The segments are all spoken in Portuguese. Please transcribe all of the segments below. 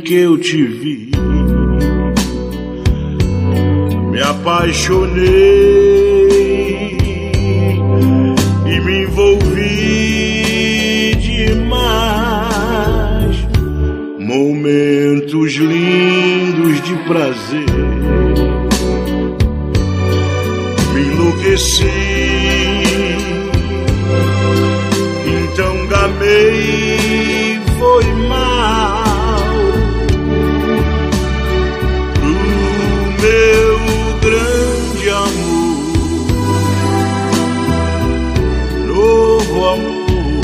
que eu te vi, me apaixonei e me envolvi demais. Momentos lindos de prazer, me enlouqueci, então gamei, foi mal pro meu grande amor, novo amor.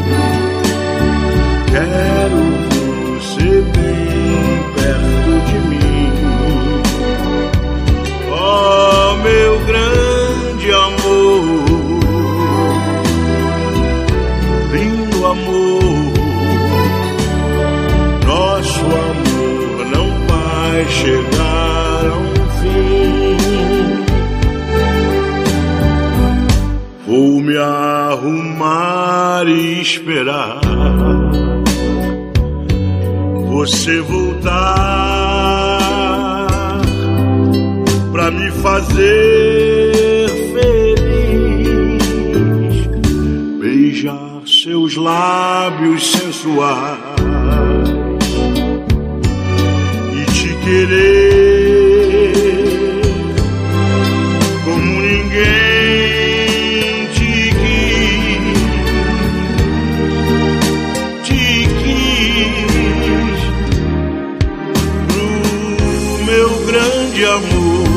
Quero você bem perto de mim, oh meu grande amor, lindo amor. Nosso amor não vai chegar a um fim. Vou me arrumar e esperar você voltar pra me fazer feliz, beijar seus lábios sensuais e te querer como ninguém te quis, pro meu grande amor.